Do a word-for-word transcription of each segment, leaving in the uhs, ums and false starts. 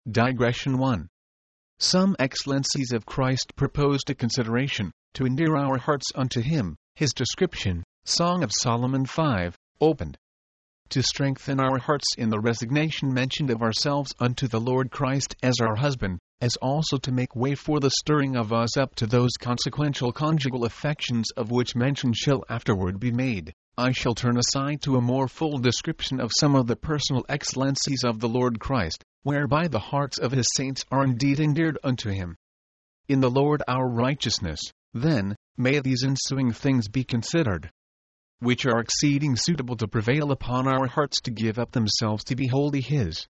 Digression one. Some excellencies of Christ proposed to consideration, to endear our hearts unto him. His description, Song of Solomon five, opened. To strengthen our hearts in the resignation mentioned of ourselves unto the Lord Christ as our husband, as also to make way for the stirring of us up to those consequential conjugal affections of which mention shall afterward be made, I shall turn aside to a more full description of some of the personal excellencies of the Lord Christ, whereby the hearts of his saints are indeed endeared unto him. In the Lord our righteousness, then, may these ensuing things be considered, which are exceeding suitable to prevail upon our hearts to give up themselves to be wholly his.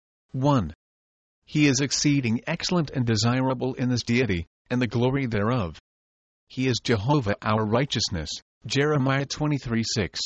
one. He is exceeding excellent and desirable in his deity, and the glory thereof. He is Jehovah our righteousness, Jeremiah twenty-three six.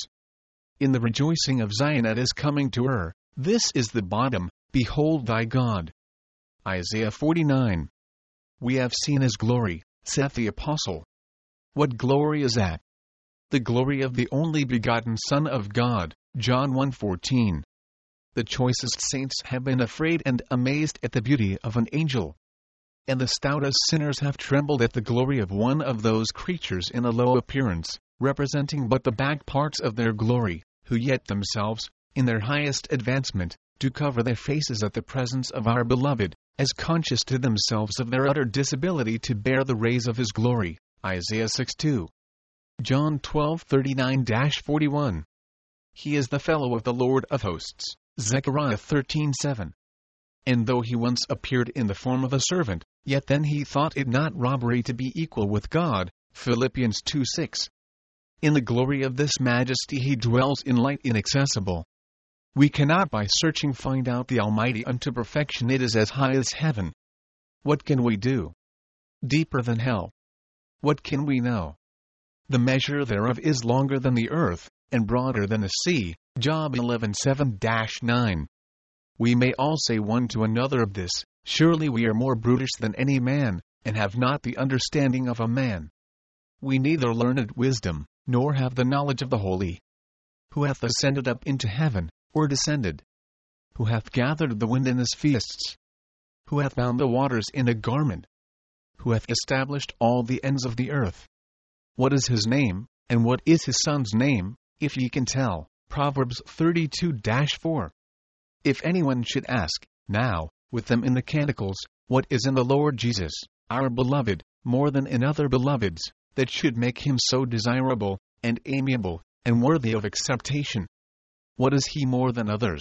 In the rejoicing of Zion at his coming to her, this is the bottom, behold thy God. Isaiah forty-nine. We have seen his glory, saith the apostle. What glory is that? The glory of the only begotten Son of God, John one fourteen. The choicest saints have been afraid and amazed at the beauty of an angel. And the stoutest sinners have trembled at the glory of one of those creatures in a low appearance, representing but the back parts of their glory, who yet themselves, in their highest advancement, do cover their faces at the presence of our Beloved, as conscious to themselves of their utter disability to bear the rays of his glory. Isaiah six two. John twelve thirty-nine to forty-one. He is the fellow of the Lord of hosts. Zechariah thirteen seven. And though he once appeared in the form of a servant, yet then he thought it not robbery to be equal with God. Philippians two six. In the glory of this majesty he dwells in light inaccessible. We cannot by searching find out the Almighty unto perfection. It is as high as heaven. What can we do? Deeper than hell. What can we know? The measure thereof is longer than the earth, and broader than the sea. Job eleven seven to nine. We may all say one to another of this, surely we are more brutish than any man, and have not the understanding of a man. We neither learned wisdom, nor have the knowledge of the holy. Who hath ascended up into heaven, or descended? Who hath gathered the wind in his fists? Who hath bound the waters in a garment? Who hath established all the ends of the earth? What is his name, and what is his son's name, if ye can tell? Proverbs thirty-two to four. If anyone should ask, now, with them in the canticles, what is in the Lord Jesus, our beloved, more than in other beloveds, that should make him so desirable, and amiable, and worthy of acceptation? What is he more than others?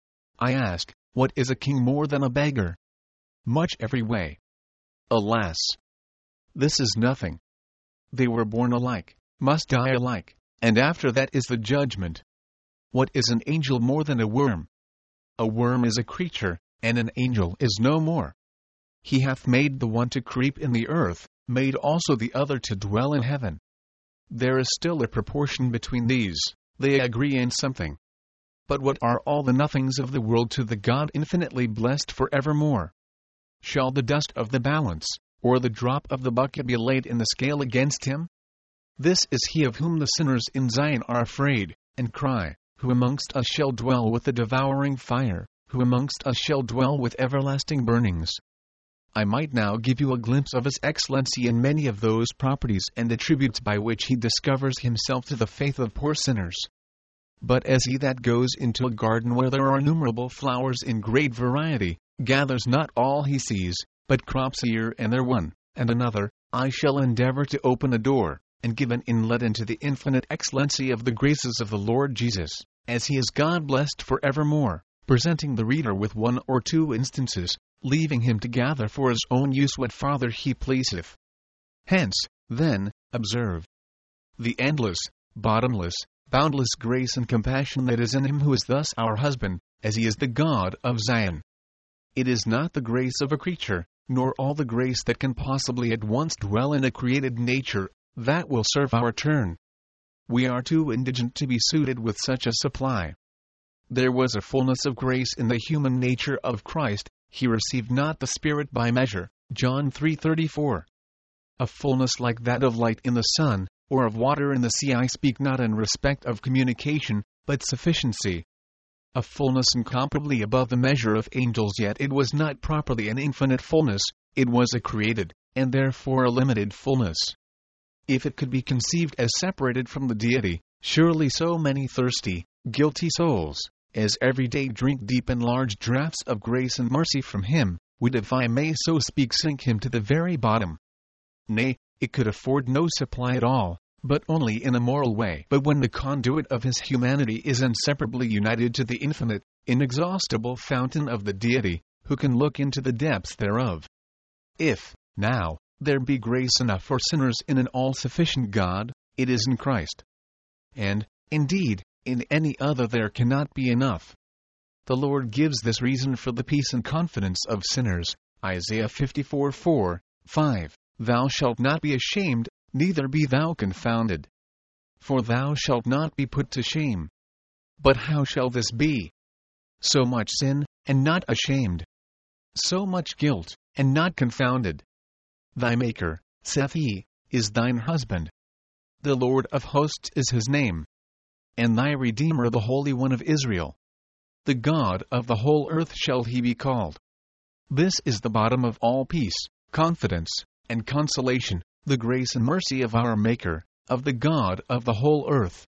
I ask, what is a king more than a beggar? Much every way. Alas! This is nothing. They were born alike, must die alike, and after that is the judgment. What is an angel more than a worm? A worm is a creature, and an angel is no more. He hath made the one to creep in the earth, made also the other to dwell in heaven. There is still a proportion between these, they agree in something. But what are all the nothings of the world to the God infinitely blessed for evermore? Shall the dust of the balance, or the drop of the bucket be laid in the scale against him? This is he of whom the sinners in Zion are afraid, and cry, who amongst us shall dwell with the devouring fire, who amongst us shall dwell with everlasting burnings? I might now give you a glimpse of his excellency in many of those properties and attributes by which he discovers himself to the faith of poor sinners. But as he that goes into a garden where there are innumerable flowers in great variety, gathers not all he sees, but crops here and there one, and another, I shall endeavor to open a door, and give an inlet into the infinite excellency of the graces of the Lord Jesus, as he is God blessed for evermore, presenting the reader with one or two instances, leaving him to gather for his own use what farther he pleaseth. Hence, then, observe the endless, bottomless, boundless grace and compassion that is in him who is thus our husband, as he is the God of Zion. It is not the grace of a creature, nor all the grace that can possibly at once dwell in a created nature, that will serve our turn. We are too indigent to be suited with such a supply. There was a fullness of grace in the human nature of Christ, he received not the Spirit by measure, John three thirty-four. A fullness like that of light in the sun, or of water in the sea. I speak not in respect of communication, but sufficiency. a fullness incomparably above the measure of angels, yet it was not properly an infinite fullness, it was a created, and therefore a limited fullness. If it could be conceived as separated from the deity, surely so many thirsty, guilty souls, as every day drink deep and large draughts of grace and mercy from him, would, if I may so speak, sink him to the very bottom. Nay, it could afford no supply at all, but only in a moral way. But when the conduit of his humanity is inseparably united to the infinite, inexhaustible fountain of the deity, who can look into the depths thereof? If, now, there be grace enough for sinners in an all-sufficient God, it is in Christ. And, indeed, in any other there cannot be enough. The Lord gives this reason for the peace and confidence of sinners, Isaiah fifty-four four, five. Thou shalt not be ashamed, neither be thou confounded. For thou shalt not be put to shame. But how shall this be? So much sin, and not ashamed. So much guilt, and not confounded. Thy Maker, saith he, is thine husband. The Lord of hosts is his name. And thy Redeemer the Holy One of Israel. The God of the whole earth shall he be called. This is the bottom of all peace, confidence, and consolation, the grace and mercy of our Maker, of the God of the whole earth.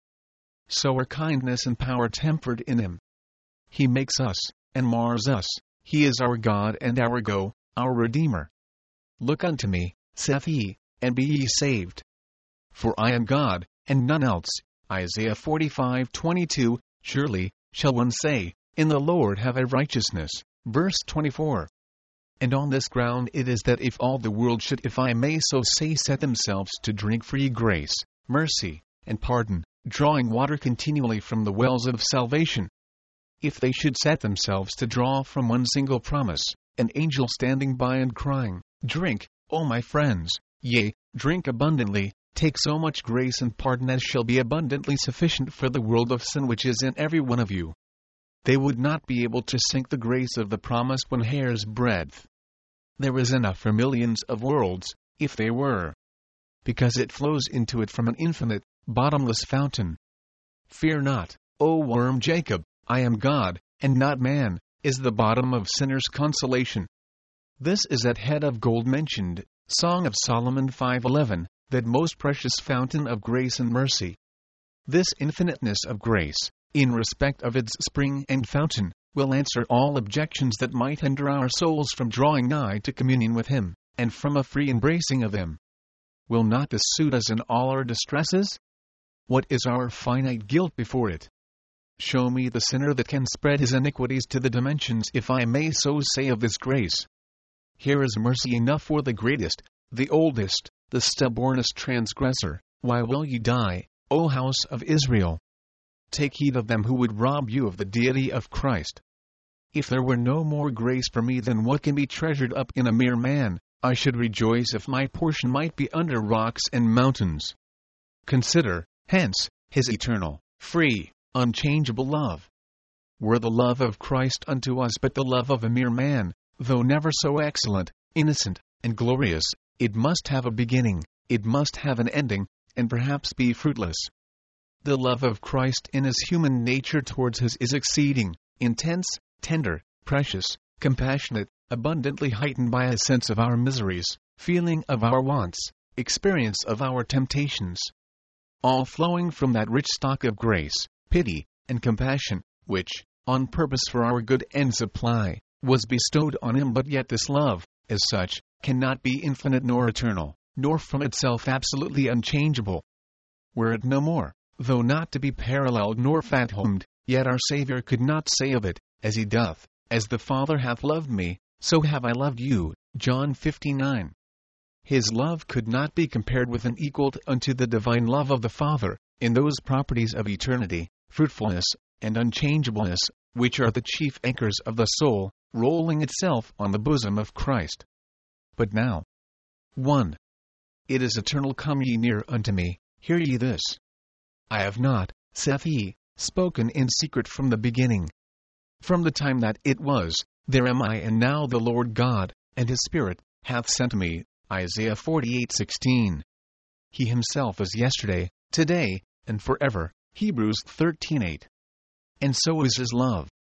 So are kindness and power tempered in him. He makes us, and mars us. He is our God and our go, our Redeemer. Look unto me, saith he, and be ye saved. For I am God, and none else. Isaiah forty-five twenty-two. Surely, shall one say, in the Lord have I righteousness. Verse twenty-four. And on this ground it is that if all the world should, if I may so say, set themselves to drink free grace, mercy, and pardon, drawing water continually from the wells of salvation. If they should set themselves to draw from one single promise, an angel standing by and crying, drink, O my friends, yea, drink abundantly, take so much grace and pardon as shall be abundantly sufficient for the world of sin which is in every one of you. They would not be able to sink the grace of the promised one hair's breadth. There is enough for millions of worlds, if they were. Because it flows into it from an infinite, bottomless fountain. Fear not, O worm Jacob, I am God, and not man, is the bottom of sinners' consolation. This is that head of gold mentioned, Song of Solomon five eleven, that most precious fountain of grace and mercy. This infiniteness of grace, in respect of its spring and fountain, will answer all objections that might hinder our souls from drawing nigh to communion with him, and from a free embracing of him. Will not this suit us in all our distresses? What is our finite guilt before it? Show me the sinner that can spread his iniquities to the dimensions, if I may so say, of this grace. Here is mercy enough for the greatest, the oldest, the stubbornest transgressor. Why will you die, O house of Israel? Take heed of them who would rob you of the deity of Christ. If there were no more grace for me than what can be treasured up in a mere man, I should rejoice if my portion might be under rocks and mountains. Consider, hence, his eternal, free, unchangeable love. Were the love of Christ unto us but the love of a mere man, though never so excellent, innocent, and glorious, it must have a beginning, it must have an ending, and perhaps be fruitless. The love of Christ in his human nature towards us is exceeding, intense, tender, precious, compassionate, abundantly heightened by a sense of our miseries, feeling of our wants, experience of our temptations. All flowing from that rich stock of grace, pity, and compassion, which, on purpose for our good and supply, was bestowed on him. But yet this love, as such, cannot be infinite nor eternal, nor from itself absolutely unchangeable. Were it no more, though not to be paralleled nor fathomed, yet our Saviour could not say of it, as he doth, as the Father hath loved me, so have I loved you, John fifteen nine. His love could not be compared with and equaled unto the divine love of the Father, in those properties of eternity, fruitfulness, and unchangeableness, which are the chief anchors of the soul, rolling itself on the bosom of Christ. But now, one. It is eternal. Come ye near unto me, hear ye this. I have not, saith he, spoken in secret from the beginning. From the time that it was, there am I, and now the Lord God, and his Spirit, hath sent me. Isaiah forty-eight sixteen. He himself is yesterday, today, and forever. Hebrews thirteen eight. And so is his love.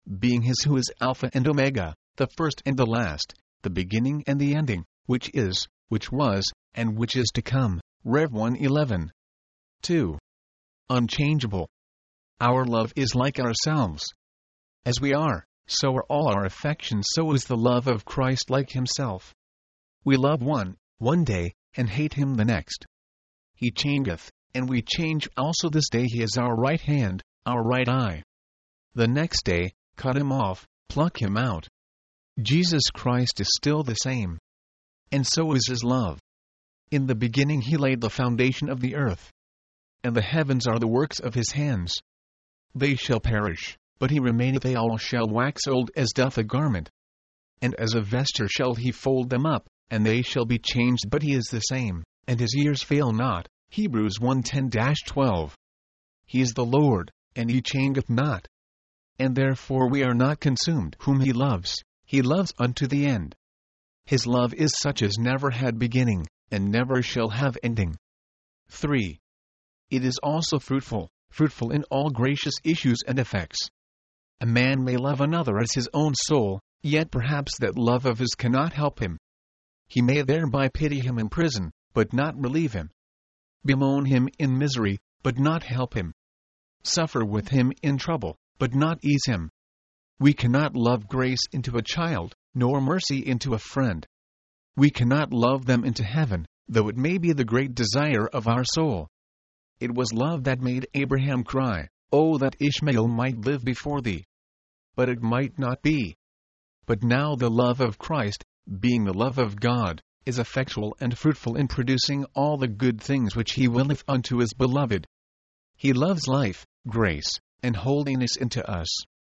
being his who is Alpha and Omega, the first and the last, the beginning and the ending, which is, which was, and which is to come. Rev one eleven. two. Unchangeable. Our love is like ourselves. As we are, so are all our affections, so is the love of Christ like himself. We love one, one day, and hate him the next. He changeth, and we change also. This day he is our right hand, our right eye. The next day, cut him off, pluck him out. Jesus Christ is still the same. And so is his love. In the beginning he laid the foundation of the earth. And the heavens are the works of his hands. They shall perish, but he remaineth, they all shall wax old as doth a garment. And as a vesture shall he fold them up, and they shall be changed, but he is the same, and his years fail not. Hebrews one ten to twelve. He is the Lord, and he changeth not. And therefore we are not consumed. Whom he loves, he loves unto the end. His love is such as never had beginning, and never shall have ending. three. It is also fruitful, fruitful in all gracious issues and effects. A man may love another as his own soul, yet perhaps that love of his cannot help him. He may thereby pity him in prison, but not relieve him. Bemoan him in misery, but not help him. Suffer with him in trouble, but not ease him. We cannot love grace into a child, nor mercy into a friend. We cannot love them into heaven, though it may be the great desire of our soul. It was love that made Abraham cry, "Oh, that Ishmael might live before thee." But it might not be. But now the love of Christ, being the love of God, is effectual and fruitful in producing all the good things which he willeth unto his beloved. He loves life, grace, and holiness into us.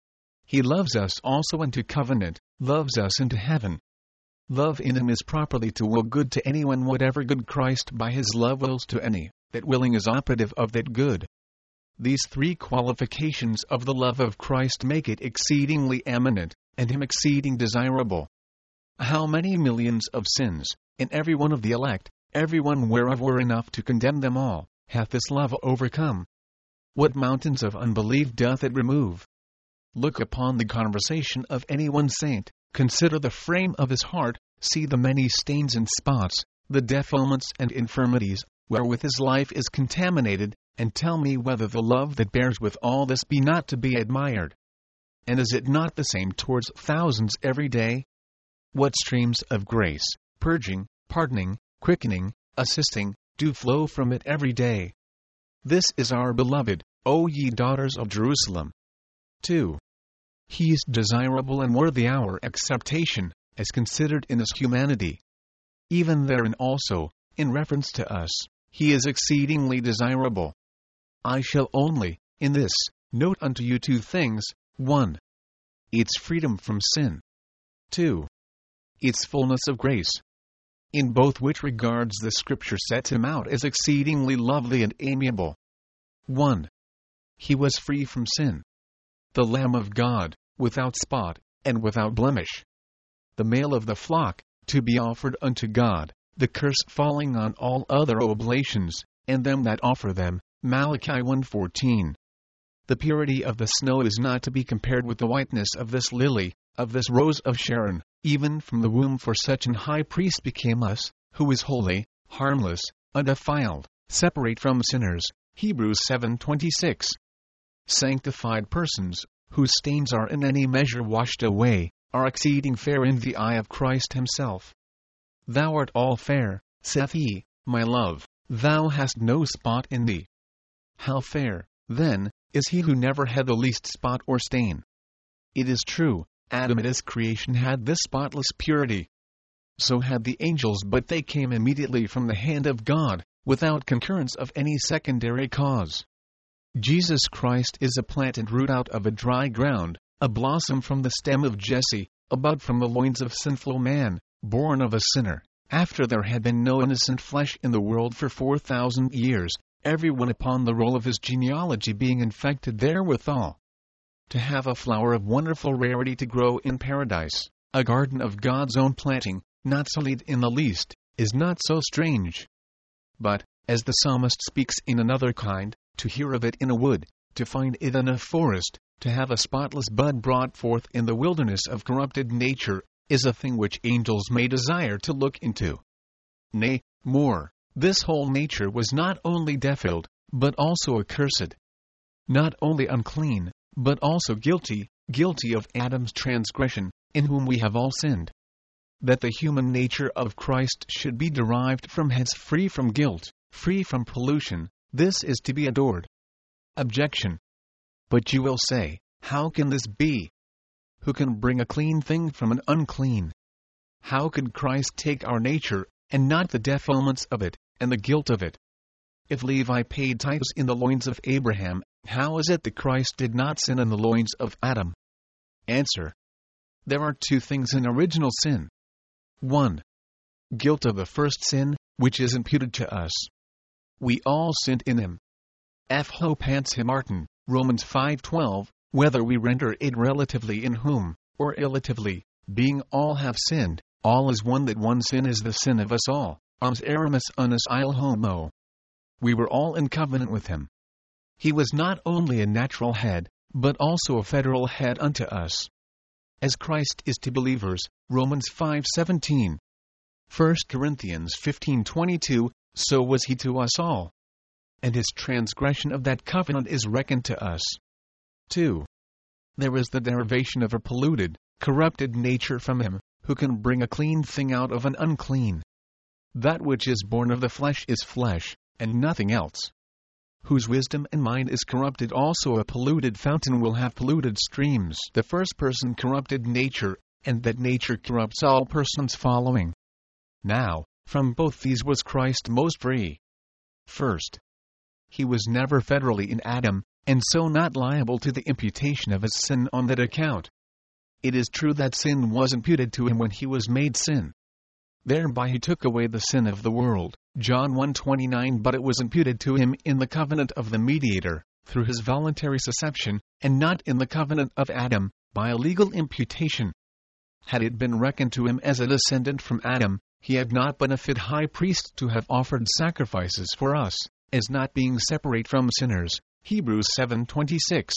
He loves us also unto covenant, loves us into heaven. Love in him is properly to will good to anyone, whatever good Christ by his love wills to any, that willing is operative of that good. These three qualifications of the love of Christ make it exceedingly eminent, and him exceeding desirable. How many millions of sins, in every one of the elect, every one whereof were enough to condemn them all, hath this love overcome? What mountains of unbelief doth it remove? Look upon the conversation of any one saint, consider the frame of his heart, see the many stains and spots, the defilements and infirmities, wherewith his life is contaminated, and tell me whether the love that bears with all this be not to be admired. And is it not the same towards thousands every day? What streams of grace, purging, pardoning, quickening, assisting, do flow from it every day? This is our beloved, O ye daughters of Jerusalem. two. He is desirable and worthy our acceptation, as considered in his humanity. Even therein also, in reference to us, he is exceedingly desirable. I shall only, in this, note unto you two things: one. Its freedom from sin. two. Its fullness of grace. In both which regards the Scripture sets him out as exceedingly lovely and amiable. one. He was free from sin. The Lamb of God, without spot, and without blemish. The male of the flock, to be offered unto God, the curse falling on all other oblations, and them that offer them. Malachi one fourteen. The purity of the snow is not to be compared with the whiteness of this lily, of this rose of Sharon, even from the womb, for such an high priest became us, who is holy, harmless, undefiled, separate from sinners. Hebrews seven twenty-six. Sanctified persons, whose stains are in any measure washed away, are exceeding fair in the eye of Christ himself. Thou art all fair, saith he, my love, thou hast no spot in thee. How fair, then, is he who never had the least spot or stain? It is true, Adam at his creation had this spotless purity. So had the angels, but they came immediately from the hand of God, without concurrence of any secondary cause. Jesus Christ is a plant and root out of a dry ground, a blossom from the stem of Jesse, a bud from the loins of sinful man, born of a sinner, after there had been no innocent flesh in the world for four thousand years, every one upon the roll of his genealogy being infected therewithal. To have a flower of wonderful rarity to grow in paradise, a garden of God's own planting, not sullied in the least, is not so strange. But, as the psalmist speaks in another kind, to hear of it in a wood, to find it in a forest, to have a spotless bud brought forth in the wilderness of corrupted nature, is a thing which angels may desire to look into. Nay, more, this whole nature was not only defiled, but also accursed. Not only unclean, but also guilty, guilty of Adam's transgression, in whom we have all sinned. That the human nature of Christ should be derived from hence free from guilt, free from pollution, this is to be adored. Objection. But you will say, how can this be? Who can bring a clean thing from an unclean? How could Christ take our nature, and not the defilements of it, and the guilt of it? If Levi paid tithes in the loins of Abraham, how is it that Christ did not sin in the loins of Adam? Answer. There are two things in original sin. one. Guilt of the first sin, which is imputed to us. We all sinned in him. F. Hopance Martin, Romans five twelve, whether we render it relatively in whom, or illatively, being all have sinned, all is one that one sin is the sin of us all, Ams eramus unus il homo. We were all in covenant with him. He was not only a natural head, but also a federal head unto us. As Christ is to believers, Romans five seventeen. First Corinthians fifteen twenty-two, so was he to us all. And his transgression of that covenant is reckoned to us. two. There is the derivation of a polluted, corrupted nature from him, who can bring a clean thing out of an unclean. That which is born of the flesh is flesh, and nothing else. Whose wisdom and mind is corrupted, also a polluted fountain will have polluted streams. The first person corrupted nature, and that nature corrupts all persons following. Now, from both these was Christ most free. First, he was never federally in Adam, and so not liable to the imputation of his sin on that account. It is true that sin was imputed to him when he was made sin. Thereby he took away the sin of the world, John one twenty-nine, but it was imputed to him in the covenant of the mediator, through his voluntary susception, and not in the covenant of Adam, by a legal imputation. Had it been reckoned to him as a descendant from Adam, he had not been a fit high priest to have offered sacrifices for us, as not being separate from sinners, Hebrews seven twenty-six.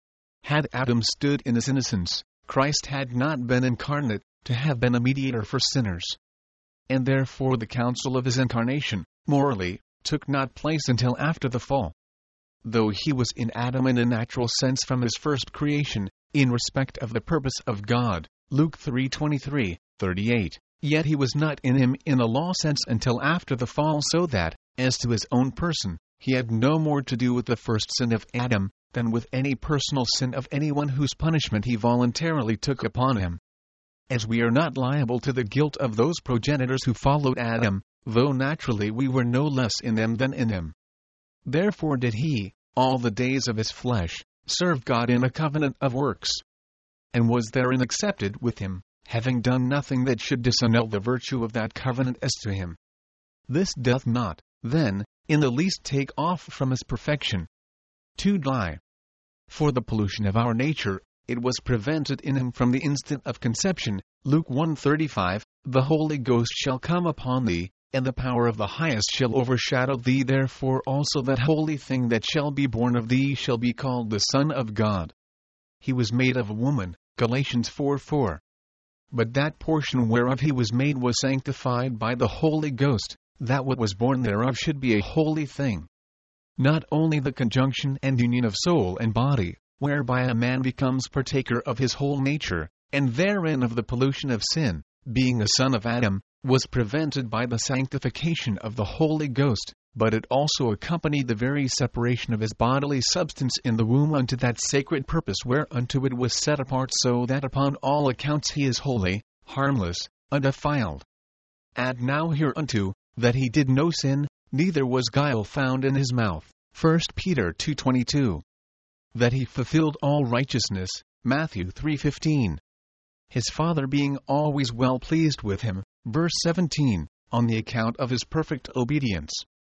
Had Adam stood in his innocence, Christ had not been incarnate, to have been a mediator for sinners. And therefore the counsel of his incarnation, morally, took not place until after the fall. Though he was in Adam in a natural sense from his first creation, in respect of the purpose of God, Luke three twenty-three, thirty-eight, yet he was not in him in a law sense until after the fall, so that, as to his own person, he had no more to do with the first sin of Adam, than with any personal sin of anyone whose punishment he voluntarily took upon him. As we are not liable to the guilt of those progenitors who followed Adam, though naturally we were no less in them than in him. Therefore did he, all the days of his flesh, serve God in a covenant of works, and was therein accepted with him, having done nothing that should disannul the virtue of that covenant as to him. This doth not, then, in the least take off from his perfection. two Die. For the pollution of our nature, it was prevented in him from the instant of conception, Luke one thirty-five, the Holy Ghost shall come upon thee, and the power of the highest shall overshadow thee, therefore also that holy thing that shall be born of thee shall be called the Son of God. He was made of a woman, Galatians four four. But that portion whereof he was made was sanctified by the Holy Ghost, that what was born thereof should be a holy thing. Not only the conjunction and union of soul and body, whereby a man becomes partaker of his whole nature, and therein of the pollution of sin, being a son of Adam, was prevented by the sanctification of the Holy Ghost, but it also accompanied the very separation of his bodily substance in the womb unto that sacred purpose whereunto it was set apart, so that upon all accounts he is holy, harmless, undefiled. Add now hereunto, that he did no sin, neither was guile found in his mouth, First Peter two twenty-two. That he fulfilled all righteousness, Matthew three fifteen. His Father being always well pleased with him, verse seventeen, on the account of his perfect obedience.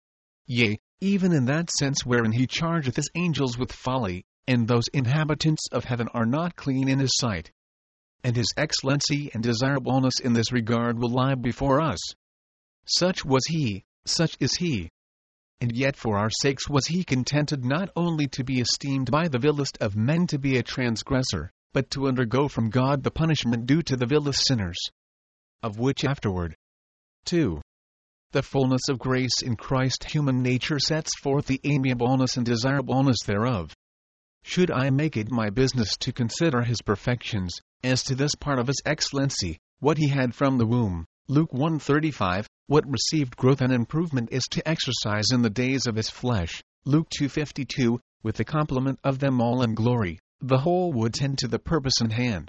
Yea, even in that sense wherein he chargeth his angels with folly, and those inhabitants of heaven are not clean in his sight. And his excellency and desirableness in this regard will lie before us. Such was he, such is he. and yet for our sakes was he contented not only to be esteemed by the vilest of men to be a transgressor, but to undergo from God the punishment due to the vilest sinners. Of which afterward. two. The fullness of grace in Christ human nature sets forth the amiableness and desirableness thereof. Should I make it my business to consider his perfections, as to this part of his excellency, what he had from the womb, Luke one thirty-five, what received growth and improvement is to exercise in the days of his flesh, Luke two fifty-two, with the complement of them all in glory, the whole would tend to the purpose in hand.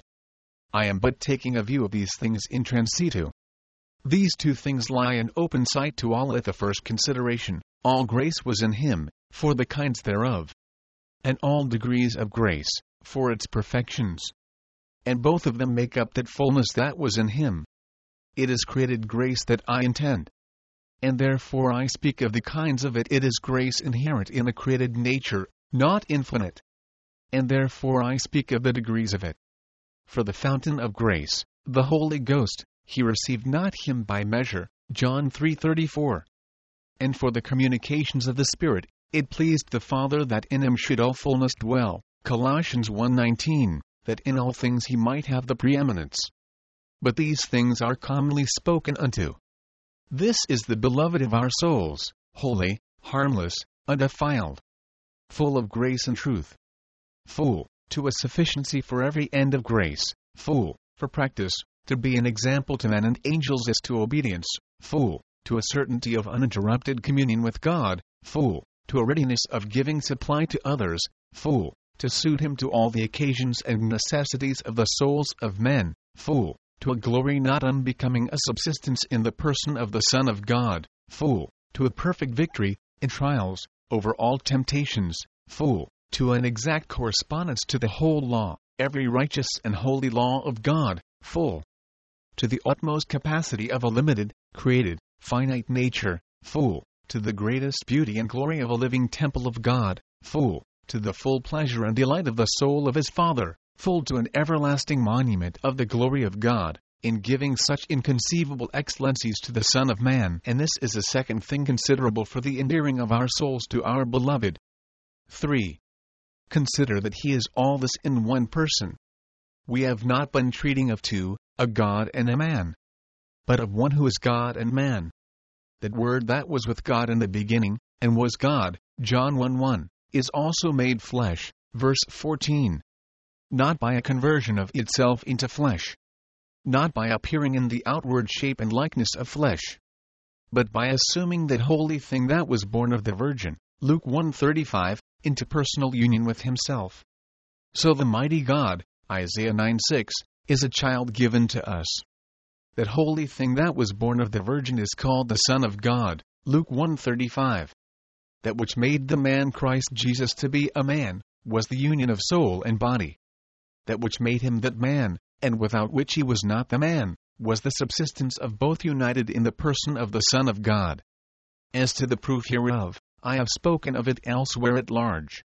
I am but taking a view of these things in transitu. These two things lie in open sight to all at the first consideration. All grace was in him, for the kinds thereof, and all degrees of grace, for its perfections. And both of them make up that fullness that was in him. It is created grace that I intend. And therefore I speak of the kinds of it. It is grace inherent in the created nature, not infinite. And therefore I speak of the degrees of it. For the fountain of grace, the Holy Ghost, he received not him by measure, John three thirty-four. And for the communications of the Spirit, it pleased the Father that in him should all fullness dwell, Colossians one nineteen, that in all things he might have the preeminence. But these things are commonly spoken unto. This is the beloved of our souls, holy, harmless, undefiled, full of grace and truth, full, to a sufficiency for every end of grace, full, for practice, to be an example to men and angels as to obedience, full, to a certainty of uninterrupted communion with God, full, to a readiness of giving supply to others, full, to suit him to all the occasions and necessities of the souls of men, full, to a glory not unbecoming a subsistence in the person of the Son of God, full, to a perfect victory, in trials, over all temptations, full, to an exact correspondence to the whole law, every righteous and holy law of God, full, to the utmost capacity of a limited, created, finite nature, full, to the greatest beauty and glory of a living temple of God, full, to the full pleasure and delight of the soul of his Father, full to an everlasting monument of the glory of God, in giving such inconceivable excellencies to the Son of Man. And this is a second thing considerable for the endearing of our souls to our beloved. three. Consider that he is all this in one person. We have not been treating of two, a God and a man, but of one who is God and man. That word that was with God in the beginning, and was God, John one one, is also made flesh, verse fourteen. Not by a conversion of itself into flesh, not by appearing in the outward shape and likeness of flesh, but by assuming that holy thing that was born of the Virgin, Luke one thirty-five, into personal union with himself. So the mighty God, Isaiah nine six, is a child given to us. That holy thing that was born of the Virgin is called the Son of God, Luke one thirty-five. That which made the man Christ Jesus to be a man, was the union of soul and body. That which made him that man, and without which he was not the man, was the subsistence of both united in the person of the Son of God. As to the proof hereof, I have spoken of it elsewhere at large.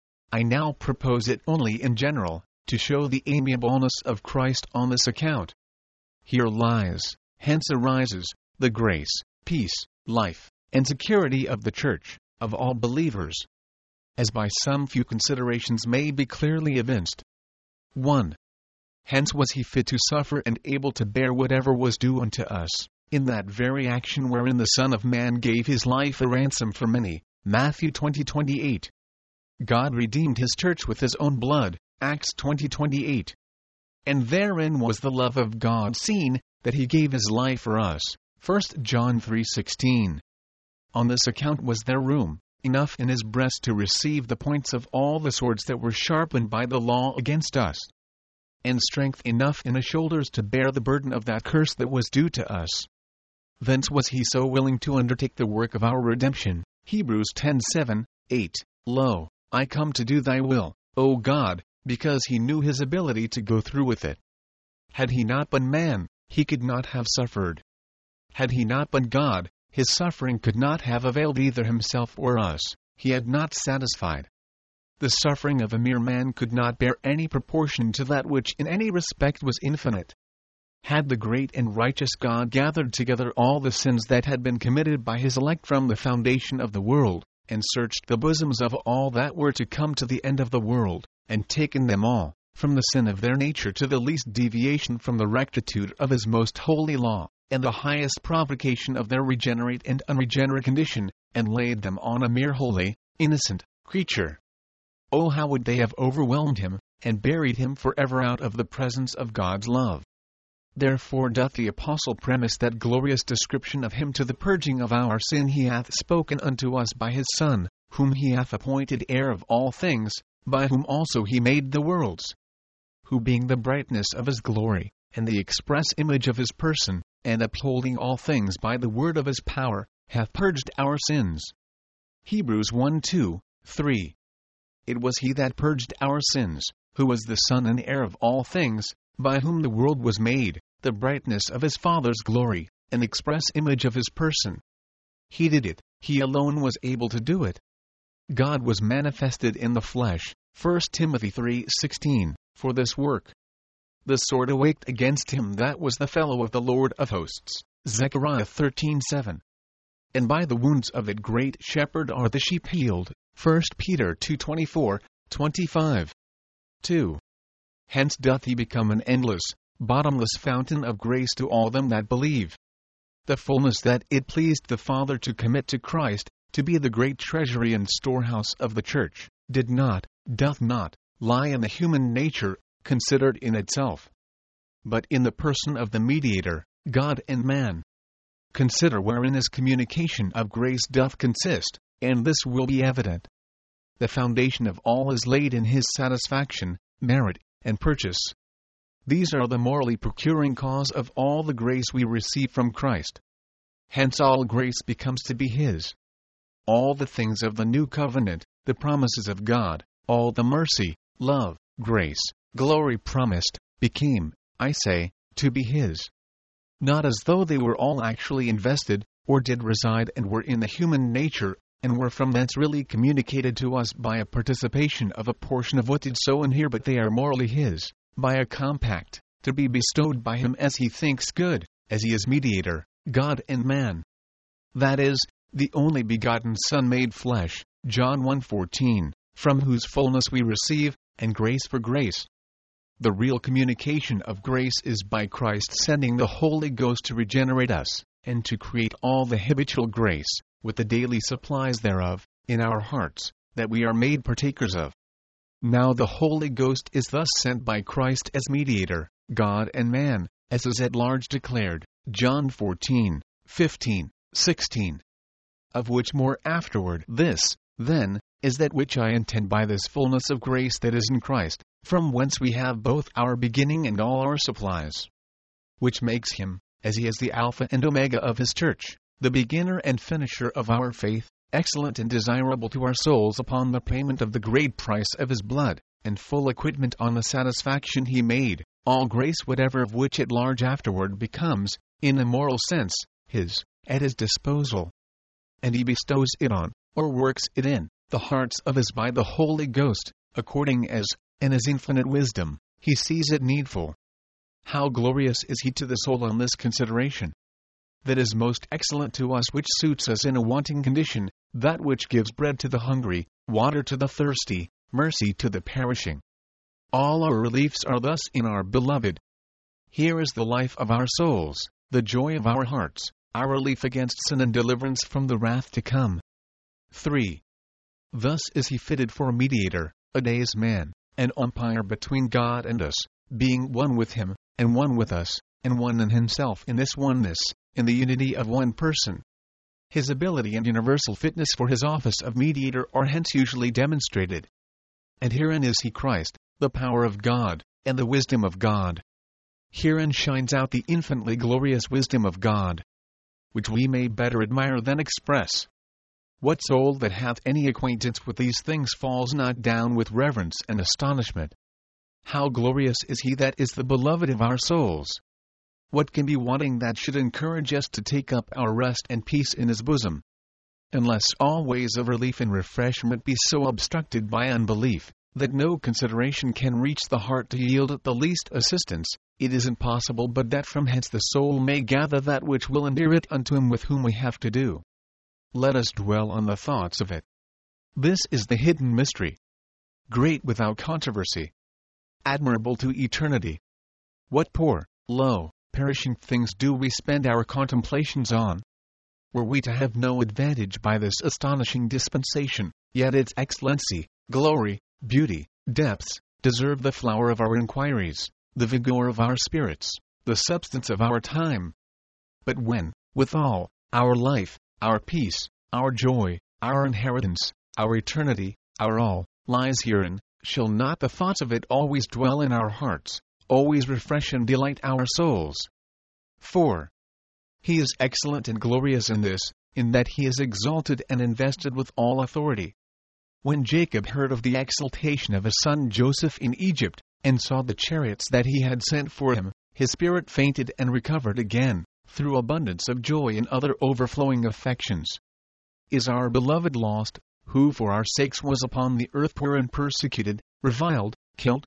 I now propose it only in general, to show the amiableness of Christ on this account. Here lies, hence arises, the grace, peace, life, and security of the Church, of all believers, as by some few considerations may be clearly evinced. one. Hence was he fit to suffer and able to bear whatever was due unto us, in that very action wherein the Son of Man gave his life a ransom for many, Matthew twenty twenty-eight. God redeemed his church with his own blood, Acts twenty twenty-eight. And therein was the love of God seen, that he gave his life for us, First John three sixteen. On this account was there room enough in his breast to receive the points of all the swords that were sharpened by the law against us, and strength enough in his shoulders to bear the burden of that curse that was due to us. Thence was he so willing to undertake the work of our redemption, Hebrews ten seven, eight. Lo, I come to do thy will, O God, because he knew his ability to go through with it. Had he not been man, he could not have suffered. Had he not been God, his suffering could not have availed either himself or us. He had not satisfied. The suffering of a mere man could not bear any proportion to that which in any respect was infinite. had the great and righteous God gathered together all the sins that had been committed by his elect from the foundation of the world, and searched the bosoms of all that were to come to the end of the world, and taken them all, from the sin of their nature to the least deviation from the rectitude of his most holy law, and the highest provocation of their regenerate and unregenerate condition, and laid them on a mere holy, innocent creature. Oh, how would they have overwhelmed him, and buried him forever out of the presence of God's love! Therefore doth the apostle premise that glorious description of him to the purging of our sin he hath spoken unto us by his Son, whom he hath appointed heir of all things, by whom also he made the worlds. Who being the brightness of his glory, and the express image of his person, and upholding all things by the word of his power, hath purged our sins. Hebrews one two, three. It was he that purged our sins, who was the Son and heir of all things, by whom the world was made, the brightness of his Father's glory, an express image of his person. He did it, he alone was able to do it. God was manifested in the flesh, First Timothy three sixteen, for this work. The sword awaked against him that was the fellow of the Lord of hosts, Zechariah thirteen seven. And by the wounds of that great shepherd are the sheep healed, First Peter two twenty-four, twenty-five. two. Hence doth he become an endless, bottomless fountain of grace to all them that believe. The fullness that it pleased the Father to commit to Christ, to be the great treasury and storehouse of the church, did not, doth not, lie in the human nature, considered in itself, but in the person of the mediator, God and man. Consider wherein his communication of grace doth consist, and this will be evident. The foundation of all is laid in his satisfaction, merit, and purchase. These are the morally procuring cause of all the grace we receive from Christ. Hence all grace becomes to be his. All the things of the new covenant, the promises of God, all the mercy, love, grace, glory promised, became, I say, to be his. Not as though they were all actually invested, or did reside and were in the human nature, and were from thence really communicated to us by a participation of a portion of what did so inhere, but they are morally his, by a compact, to be bestowed by him as he thinks good, as he is mediator, God and man. That is, the only begotten Son made flesh, John one fourteen, from whose fullness we receive, and grace for grace. The real communication of grace is by Christ sending the Holy Ghost to regenerate us, and to create all the habitual grace, with the daily supplies thereof, in our hearts, that we are made partakers of. Now the Holy Ghost is thus sent by Christ as mediator, God and man, as is at large declared, John fourteen, fifteen, sixteen. Of which more afterward. This, then, is that which I intend by this fullness of grace that is in Christ, from whence we have both our beginning and all our supplies. Which makes him, as he is the Alpha and Omega of his church, the beginner and finisher of our faith, excellent and desirable to our souls upon the payment of the great price of his blood, and full acquitment on the satisfaction he made, all grace whatever of which at large afterward becomes, in a moral sense, his, at his disposal. And he bestows it on, or works it in, the hearts of his by the Holy Ghost, according as, in his infinite wisdom, he sees it needful. How glorious is he to the soul on this consideration! That is most excellent to us which suits us in a wanting condition, that which gives bread to the hungry, water to the thirsty, mercy to the perishing. All our reliefs are thus in our beloved. Here is the life of our souls, the joy of our hearts, our relief against sin and deliverance from the wrath to come. three. Thus is he fitted for a mediator, a days man, an umpire between God and us, being one with him, and one with us, and one in himself in this oneness, in the unity of one person. His ability and universal fitness for his office of mediator are hence usually demonstrated. And herein is he Christ, the power of God, and the wisdom of God. Herein shines out the infinitely glorious wisdom of God, which we may better admire than express. What soul that hath any acquaintance with these things falls not down with reverence and astonishment? How glorious is he that is the beloved of our souls! What can be wanting that should encourage us to take up our rest and peace in his bosom? Unless all ways of relief and refreshment be so obstructed by unbelief, that no consideration can reach the heart to yield it the least assistance, it is impossible but that from hence the soul may gather that which will endear it unto him with whom we have to do. Let us dwell on the thoughts of it. This is the hidden mystery, great without controversy, admirable to eternity. What poor, low, perishing things do we spend our contemplations on? Were we to have no advantage by this astonishing dispensation, yet its excellency, glory, beauty, depths, deserve the flower of our inquiries, the vigor of our spirits, the substance of our time. But when, withal, our life, our peace, our joy, our inheritance, our eternity, our all, lies herein, shall not the thoughts of it always dwell in our hearts, always refresh and delight our souls? four. He is excellent and glorious in this, in that he is exalted and invested with all authority. When Jacob heard of the exaltation of his son Joseph in Egypt, and saw the chariots that he had sent for him, his spirit fainted and recovered again, through abundance of joy and other overflowing affections. Is our beloved lost, who for our sakes was upon the earth poor and persecuted, reviled, killed?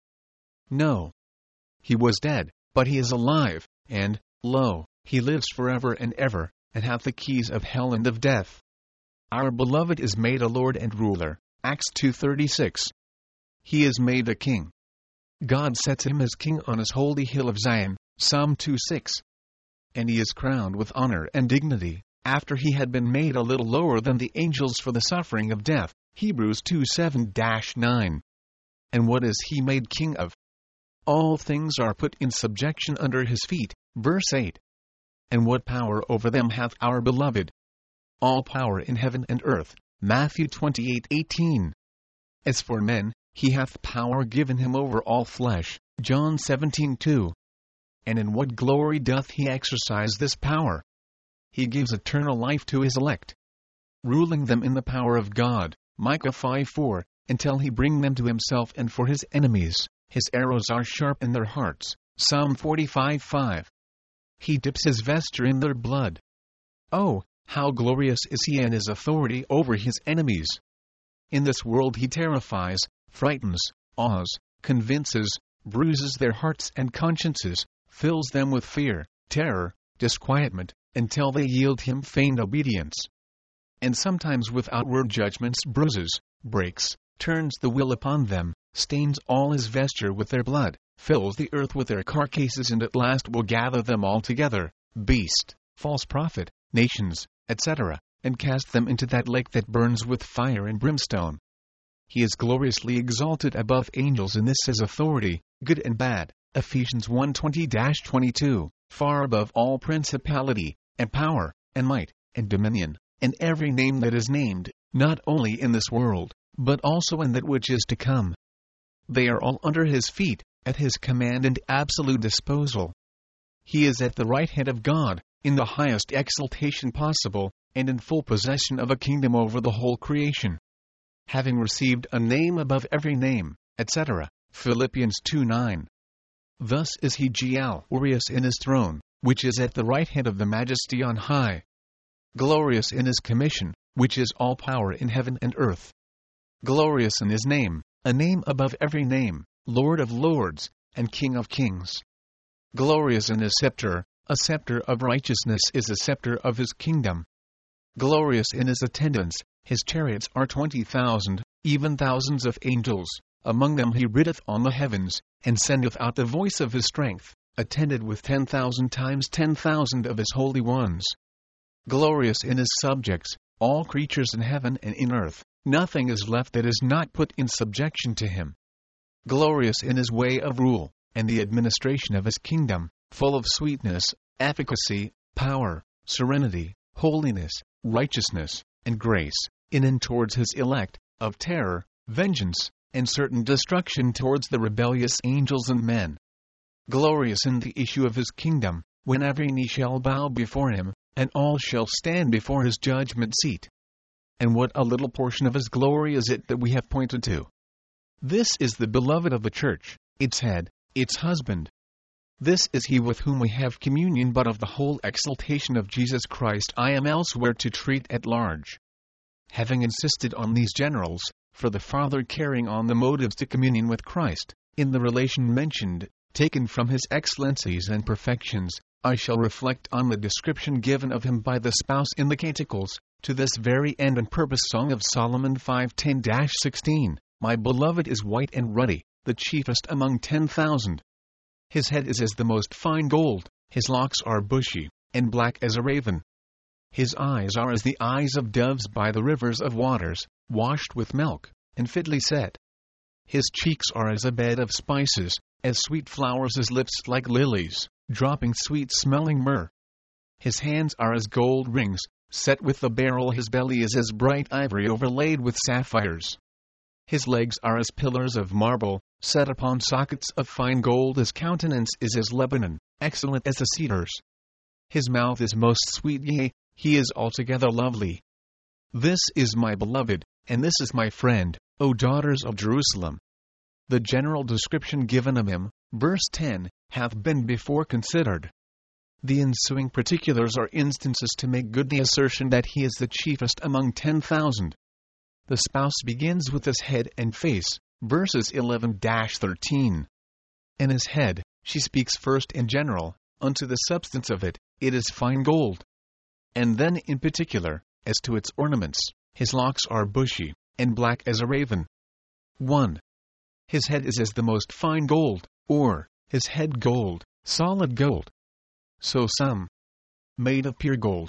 No. He was dead, but he is alive, and, lo, he lives forever and ever, and hath the keys of hell and of death. Our beloved is made a Lord and ruler, Acts two thirty-six. He is made a king. God sets him as king on his holy hill of Zion, Psalm two six. And he is crowned with honor and dignity, after he had been made a little lower than the angels for the suffering of death, Hebrews two seven to nine. And what is he made king of? All things are put in subjection under his feet, verse eight. And what power over them hath our beloved? All power in heaven and earth, Matthew twenty-eight eighteen. As for men, he hath power given him over all flesh, John seventeen two. And in what glory doth he exercise this power? He gives eternal life to his elect, ruling them in the power of God, Micah five four, until he bring them to himself, and for his enemies, his arrows are sharp in their hearts, Psalm forty-five five. He dips his vesture in their blood. Oh, how glorious is he in his authority over his enemies! In this world he terrifies, frightens, awes, convinces, bruises their hearts and consciences, fills them with fear, terror, disquietment, until they yield him feigned obedience. And sometimes with outward judgments bruises, breaks, turns the will upon them, stains all his vesture with their blood, fills the earth with their carcasses, and at last will gather them all together, beast, false prophet, nations, et cetera, and cast them into that lake that burns with fire and brimstone. He is gloriously exalted above angels in this his authority, good and bad, Ephesians one twenty to twenty-two, far above all principality, and power, and might, and dominion, and every name that is named, not only in this world, but also in that which is to come. They are all under his feet, at his command and absolute disposal. He is at the right hand of God, in the highest exaltation possible, and in full possession of a kingdom over the whole creation. Having received a name above every name, et cetera, Philippians two nine. Thus is he glorious in his throne, which is at the right hand of the Majesty on high. Glorious in his commission, which is all power in heaven and earth. Glorious in his name, a name above every name, Lord of lords, and King of kings. Glorious in his scepter, a scepter of righteousness is a scepter of his kingdom. Glorious in his attendants, his chariots are twenty thousand, even thousands of angels. Among them he rideth on the heavens, and sendeth out the voice of his strength, attended with ten thousand times ten thousand of his holy ones. Glorious in his subjects, all creatures in heaven and in earth, nothing is left that is not put in subjection to him. Glorious in his way of rule, and the administration of his kingdom, full of sweetness, efficacy, power, serenity, holiness, righteousness, and grace, in and towards his elect, of terror, vengeance, and certain destruction towards the rebellious angels and men. Glorious in the issue of his kingdom, when every knee shall bow before him, and all shall stand before his judgment seat. And what a little portion of his glory is it that we have pointed to! This is the beloved of the church, its head, its husband. This is he with whom we have communion, but of the whole exaltation of Jesus Christ I am elsewhere to treat at large. Having insisted on these generals, for the farther carrying on the motives to communion with Christ, in the relation mentioned, taken from his excellencies and perfections, I shall reflect on the description given of him by the spouse in the Canticles, to this very end and purpose. Song of Solomon five ten to sixteen. My beloved is white and ruddy, the chiefest among ten thousand. His head is as the most fine gold, his locks are bushy, and black as a raven. His eyes are as the eyes of doves by the rivers of waters, washed with milk, and fitly set. His cheeks are as a bed of spices, as sweet flowers, his lips like lilies, dropping sweet-smelling myrrh. His hands are as gold rings, set with the beryl. His belly is as bright ivory overlaid with sapphires. His legs are as pillars of marble, set upon sockets of fine gold. His countenance is as Lebanon, excellent as the cedars. His mouth is most sweet, yea, he is altogether lovely. This is my beloved, and this is my friend, O daughters of Jerusalem. The general description given of him, verse ten, hath been before considered. The ensuing particulars are instances to make good the assertion that he is the chiefest among ten thousand. The spouse begins with his head and face, verses eleven to thirteen. And his head, she speaks first in general, unto the substance of it, it is fine gold. And then in particular, as to its ornaments, his locks are bushy, and black as a raven. one. His head is as the most fine gold, or, his head gold, solid gold. So some. Made of pure gold.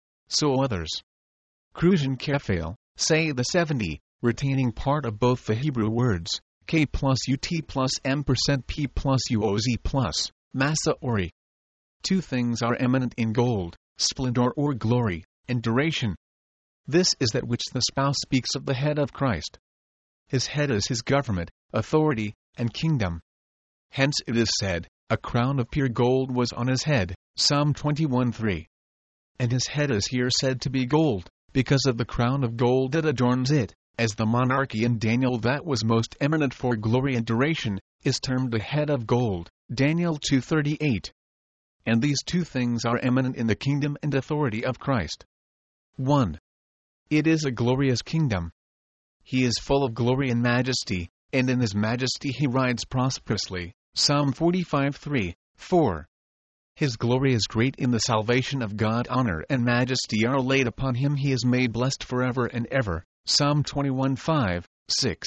So others. Crucian Kephale, say the seventy, retaining part of both the Hebrew words, K plus ut plus m percent p plus uoz plus, massa ori. Two things are eminent in gold, splendor or glory, and duration. This is that which the spouse speaks of the head of Christ. His head is his government, authority, and kingdom. Hence it is said, a crown of pure gold was on his head, Psalm twenty-one three. And his head is here said to be gold, because of the crown of gold that adorns it, as the monarchy in Daniel that was most eminent for glory and duration, is termed the head of gold, Daniel two thirty-eight. And these two things are eminent in the kingdom and authority of Christ. one. It is a glorious kingdom. He is full of glory and majesty, and in his majesty he rides prosperously, Psalm forty-five three, four. His glory is great in the salvation of God. Honor and majesty are laid upon him. He is made blessed forever and ever, Psalm twenty-one five, six.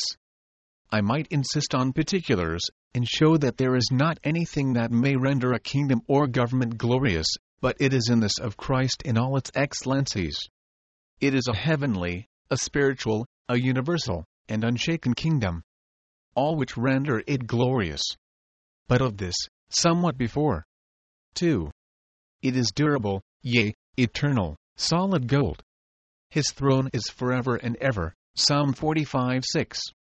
I might insist on particulars, and show that there is not anything that may render a kingdom or government glorious, but it is in this of Christ in all its excellencies. It is a heavenly, a spiritual, a universal, and unshaken kingdom, all which render it glorious. But of this, somewhat before. two. It is durable, yea, eternal, solid gold. His throne is forever and ever, Psalm forty-five six.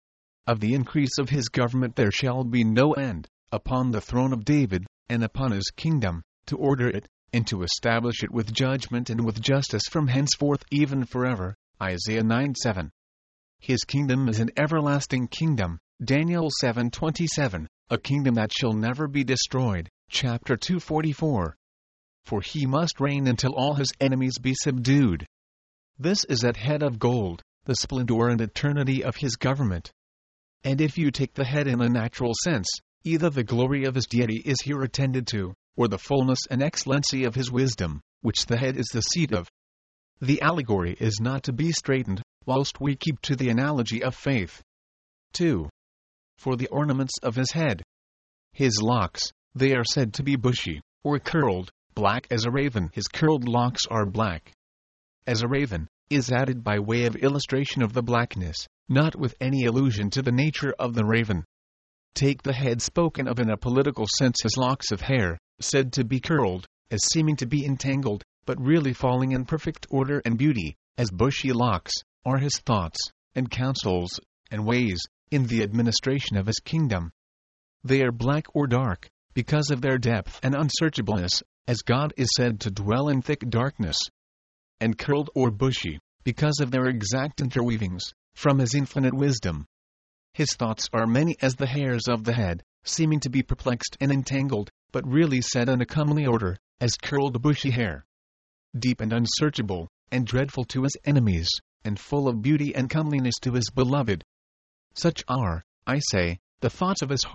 Of the increase of his government there shall be no end, upon the throne of David, and upon his kingdom, to order it, and to establish it with judgment and with justice from henceforth even forever, Isaiah nine seven. His kingdom is an everlasting kingdom, Daniel seven twenty-seven, a kingdom that shall never be destroyed, chapter two forty-four. For he must reign until all his enemies be subdued. This is that head of gold, the splendor and eternity of his government. And if you take the head in a natural sense, either the glory of his deity is here attended to, or the fullness and excellency of his wisdom, which the head is the seat of. The allegory is not to be straitened, whilst we keep to the analogy of faith. two. For the ornaments of his head. His locks, they are said to be bushy, or curled, black as a raven. His curled locks are black as a raven, is added by way of illustration of the blackness, not with any allusion to the nature of the raven. Take the head spoken of in a political sense, his locks of hair, said to be curled, as seeming to be entangled, but really falling in perfect order and beauty, as bushy locks, are his thoughts, and counsels, and ways, in the administration of his kingdom. They are black or dark, because of their depth and unsearchableness, as God is said to dwell in thick darkness. And curled or bushy, because of their exact interweavings, from his infinite wisdom. His thoughts are many as the hairs of the head, seeming to be perplexed and entangled, but really set in a comely order, as curled bushy hair. Deep and unsearchable, and dreadful to his enemies, and full of beauty and comeliness to his beloved. Such are, I say, the thoughts of his heart,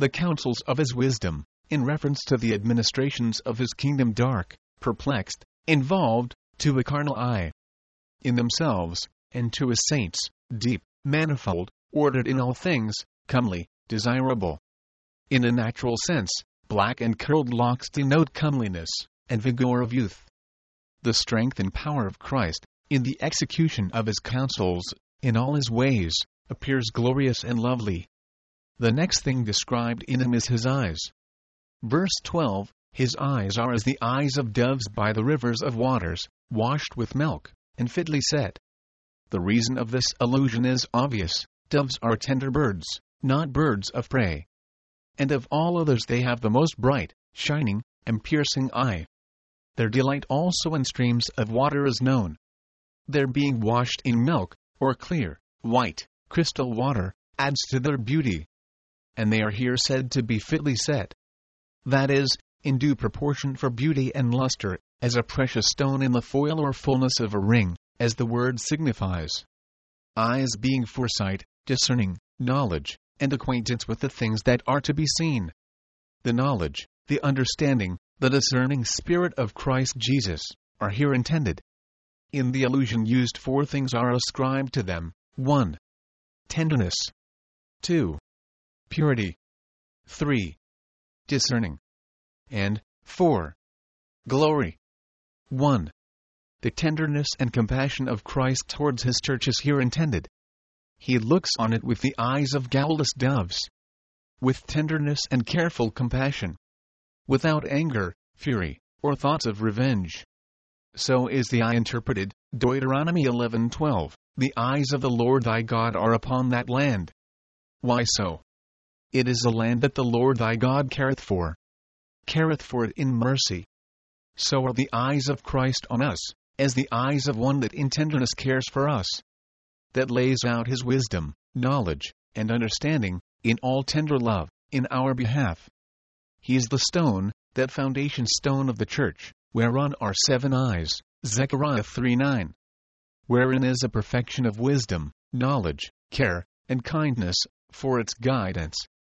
the counsels of his wisdom, in reference to the administrations of his kingdom dark, perplexed, involved, to a carnal eye, in themselves, and to his saints, deep, manifold, ordered in all things, comely, desirable. In a natural sense, black and curled locks denote comeliness, and vigor of youth. The strength and power of Christ, in the execution of his counsels, in all his ways, appears glorious and lovely. The next thing described in him is his eyes. Verse twelve, his eyes are as the eyes of doves by the rivers of waters, washed with milk, and fitly set. The reason of this allusion is obvious. Doves are tender birds, not birds of prey. And of all others they have the most bright, shining, and piercing eye. Their delight also in streams of water is known. Their being washed in milk, or clear, white, crystal water, adds to their beauty. And they are here said to be fitly set. That is, in due proportion for beauty and luster, as a precious stone in the foil or fullness of a ring, as the word signifies. Eyes being foresight, discerning, knowledge, and acquaintance with the things that are to be seen. The knowledge, the understanding, the discerning spirit of Christ Jesus, are here intended. In the allusion used, four things are ascribed to them. one. Tenderness. two. Purity. three. Discerning. And four. Glory. one. The tenderness and compassion of Christ towards his church is here intended. He looks on it with the eyes of guileless doves, with tenderness and careful compassion, without anger, fury, or thoughts of revenge. So is the eye interpreted. Deuteronomy eleven twelve, the eyes of the Lord thy God are upon that land. Why so? It is a land that the Lord thy God careth for. Careth for it in mercy. So are the eyes of Christ on us, as the eyes of one that in tenderness cares for us, that lays out his wisdom, knowledge, and understanding, in all tender love, in our behalf. He is the stone, that foundation stone of the church, whereon are seven eyes, Zechariah three nine. Wherein is a perfection of wisdom, knowledge, care, and kindness, for its guidance.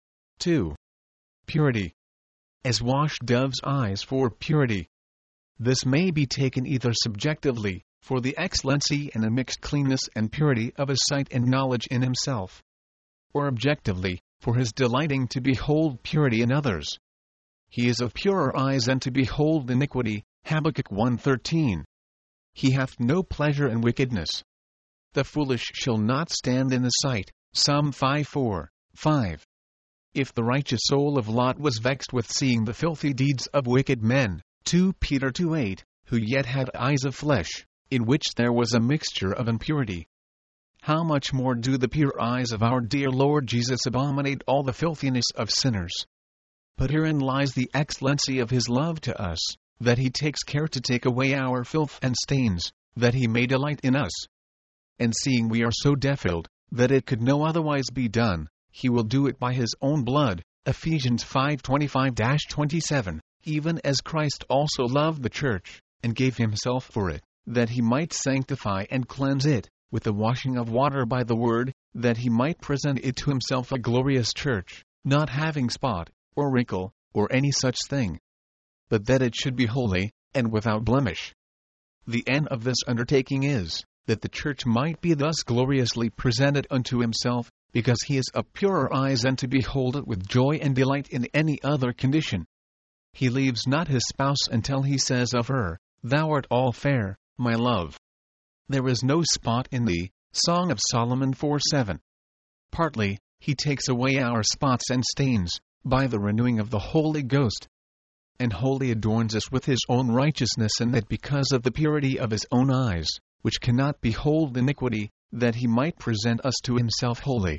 two. Purity. As washed doves' eyes for purity. This may be taken either subjectively, for the excellency and unmixed cleanness and purity of his sight and knowledge in himself, or objectively, for his delighting to behold purity in others. He is of purer eyes than to behold iniquity, Habakkuk one thirteen. He hath no pleasure in wickedness. The foolish shall not stand in his sight, Psalm five four, five. If the righteous soul of Lot was vexed with seeing the filthy deeds of wicked men, Second Peter two eight, who yet had eyes of flesh, in which there was a mixture of impurity, how much more do the pure eyes of our dear Lord Jesus abominate all the filthiness of sinners? But herein lies the excellency of his love to us, that he takes care to take away our filth and stains, that he may delight in us. And seeing we are so defiled, that it could no otherwise be done, he will do it by his own blood, Ephesians five twenty-five to twenty-seven, even as Christ also loved the church, and gave himself for it, that he might sanctify and cleanse it, with the washing of water by the word, that he might present it to himself a glorious church, not having spot, or wrinkle, or any such thing, but that it should be holy, and without blemish. The end of this undertaking is, that the church might be thus gloriously presented unto himself, because he is of purer eyes than to behold it with joy and delight in any other condition. He leaves not his spouse until he says of her, Thou art all fair, my love. There is no spot in thee, Song of Solomon four seven. Partly, he takes away our spots and stains, by the renewing of the Holy Ghost, and wholly adorns us with his own righteousness, and that because of the purity of his own eyes, which cannot behold iniquity, that he might present us to himself holy.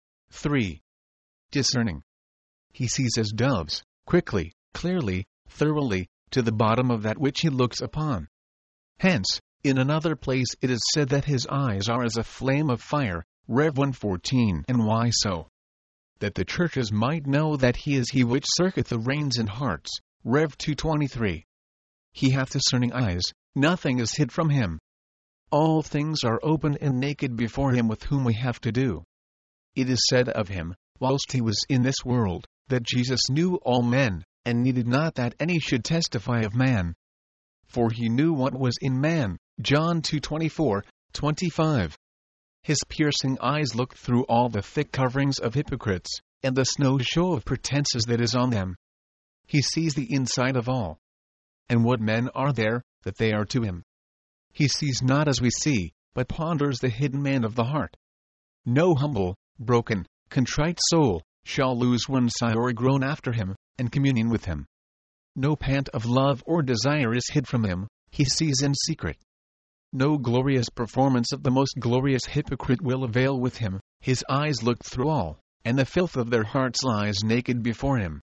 three. Discerning. He sees as doves, quickly, clearly, thoroughly, to the bottom of that which he looks upon. Hence, in another place it is said that his eyes are as a flame of fire, Rev one fourteen. And why so? That the churches might know that he is he which searcheth the reins and hearts, Rev two twenty-three. He hath discerning eyes, nothing is hid from him. All things are open and naked before him with whom we have to do. It is said of him, whilst he was in this world, that Jesus knew all men, and needed not that any should testify of man. For he knew what was in man. John two twenty-four, twenty-five. His piercing eyes looked through all the thick coverings of hypocrites, and the snow show of pretenses that is on them. He sees the inside of all. And what men are there, that they are to him? He sees not as we see, but ponders the hidden man of the heart. No humble, broken, contrite soul shall lose one sigh or groan after him, and communion with him. No pant of love or desire is hid from him, he sees in secret. No glorious performance of the most glorious hypocrite will avail with him, his eyes look through all, and the filth of their hearts lies naked before him.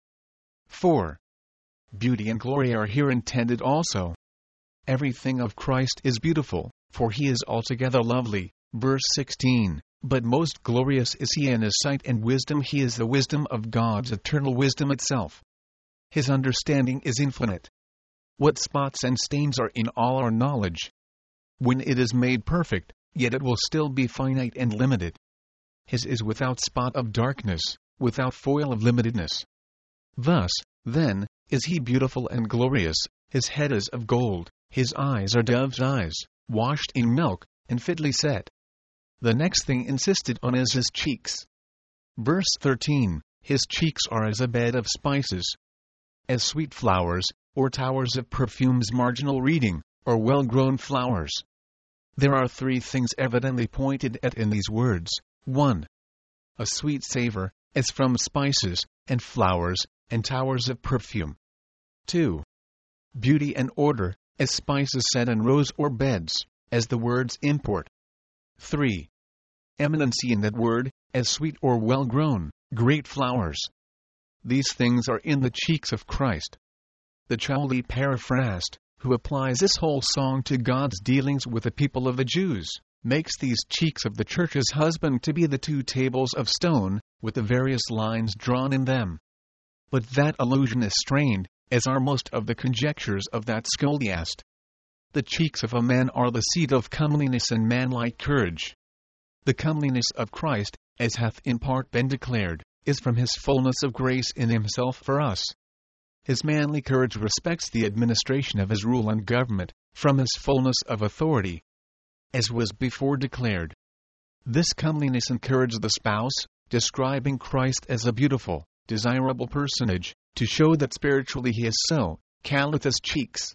four. Beauty and glory are here intended also. Everything of Christ is beautiful, for he is altogether lovely. Verse sixteen. But most glorious is he in his sight, and wisdom he is the wisdom of God's eternal wisdom itself. His understanding is infinite. What spots and stains are in all our knowledge? When it is made perfect, yet it will still be finite and limited. His is without spot of darkness, without foil of limitedness. Thus, then, is he beautiful and glorious. His head is of gold, his eyes are dove's eyes, washed in milk, and fitly set. The next thing insisted on is his cheeks. Verse thirteen. His cheeks are as a bed of spices, as sweet flowers, or towers of perfumes. Marginal reading, or well-grown flowers. There are three things evidently pointed at in these words. one. A sweet savor, as from spices, and flowers, and towers of perfume. two. Beauty and order, as spices set in rows or beds, as the words import. three. Eminency in that word, as sweet or well-grown, great flowers. These things are in the cheeks of Christ. The Chaldee Paraphrast, who applies this whole song to God's dealings with the people of the Jews, makes these cheeks of the church's husband to be the two tables of stone, with the various lines drawn in them. But that allusion is strained, as are most of the conjectures of that scholiast. The cheeks of a man are the seat of comeliness and manlike courage. The comeliness of Christ, as hath in part been declared, is from his fullness of grace in himself for us. His manly courage respects the administration of his rule and government, from his fullness of authority, as was before declared. This comeliness encouraged the spouse, describing Christ as a beautiful, desirable personage, to show that spiritually he is so, calleth his cheeks.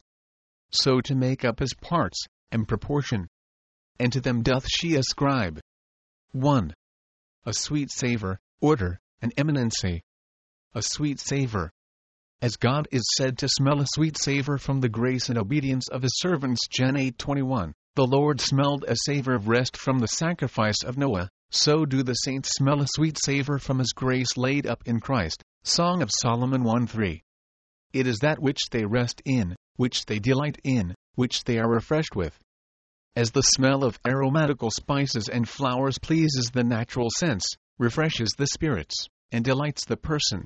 So to make up his parts, and proportion. And to them doth she ascribe. one. A sweet savor, order, and eminency. A sweet savor. As God is said to smell a sweet savor from the grace and obedience of his servants. Gen eight twenty-one. The Lord smelled a savor of rest from the sacrifice of Noah, so do the saints smell a sweet savor from his grace laid up in Christ. Song of Solomon one three. It is that which they rest in, which they delight in, which they are refreshed with. As the smell of aromatical spices and flowers pleases the natural sense, refreshes the spirits, and delights the person,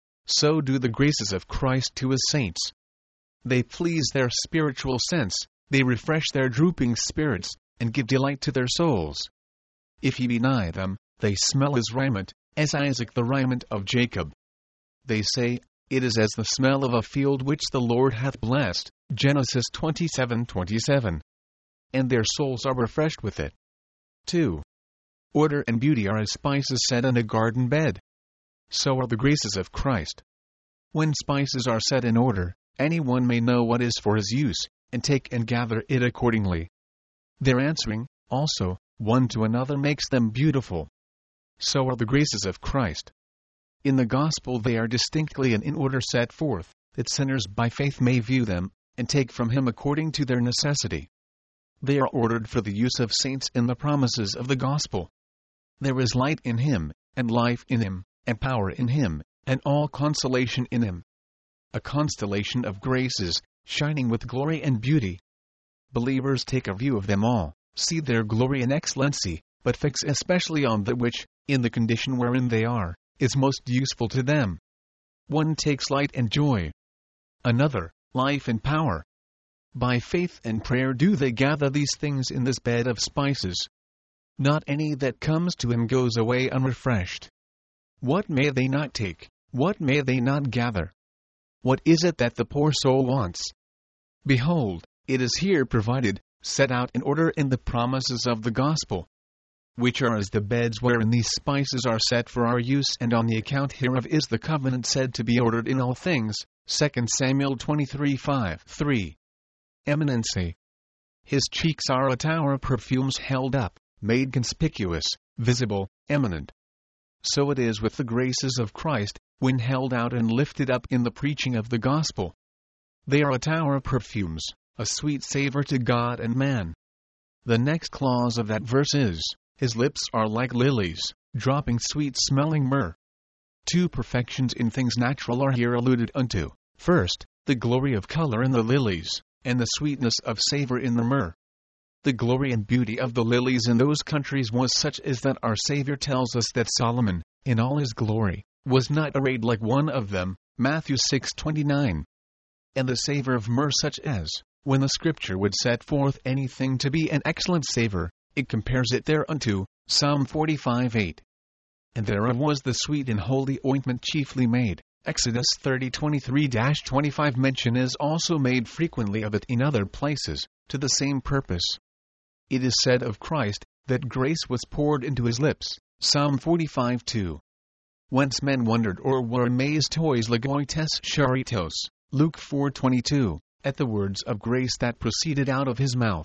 so do the graces of Christ to his saints. They please their spiritual sense, they refresh their drooping spirits, and give delight to their souls. If ye deny them, they smell as raiment, as Isaac the raiment of Jacob. They say, it is as the smell of a field which the Lord hath blessed. Genesis twenty-seven twenty-seven. And their souls are refreshed with it. two. Order and beauty are as spices set in a garden bed. So are the graces of Christ. When spices are set in order, anyone may know what is for his use, and take and gather it accordingly. Their answering, also, one to another makes them beautiful. So are the graces of Christ. In the gospel they are distinctly and in order set forth, that sinners by faith may view them, and take from him according to their necessity. They are ordered for the use of saints in the promises of the gospel. There is light in him, and life in him, and power in him, and all consolation in him. A constellation of graces, shining with glory and beauty. Believers take a view of them all, see their glory and excellency, but fix especially on that which, in the condition wherein they are, is most useful to them. One takes light and joy. Another, life and power. By faith and prayer do they gather these things in this bed of spices. Not any that comes to him goes away unrefreshed. What may they not take, What may they not gather? What is it that the poor soul wants? Behold, it is here provided, set out in order in the promises of the gospel, which are as the beds wherein these spices are set for our use, and on the account hereof is the covenant said to be ordered in all things. Second Samuel twenty-three five three. Eminency. His cheeks are a tower of perfumes held up, made conspicuous, visible, eminent. So it is with the graces of Christ, when held out and lifted up in the preaching of the gospel. They are a tower of perfumes, a sweet savor to God and man. The next clause of that verse is, his lips are like lilies, dropping sweet-smelling myrrh. Two perfections in things natural are here alluded unto. First, the glory of color in the lilies, and the sweetness of savor in the myrrh. The glory and beauty of the lilies in those countries was such as that our Savior tells us that Solomon, in all his glory, was not arrayed like one of them, Matthew six twenty-nine. And the savor of myrrh such as, when the Scripture would set forth anything to be an excellent savor, it compares it thereunto, Psalm forty-five eight. And thereof was the sweet and holy ointment chiefly made, Exodus thirty twenty-three to twenty-five. Mention is also made frequently of it in other places, to the same purpose. It is said of Christ, that grace was poured into his lips, Psalm forty-five two. Whence men wondered or were amazed tois legoites charitos, Luke four twenty-two, at the words of grace that proceeded out of his mouth.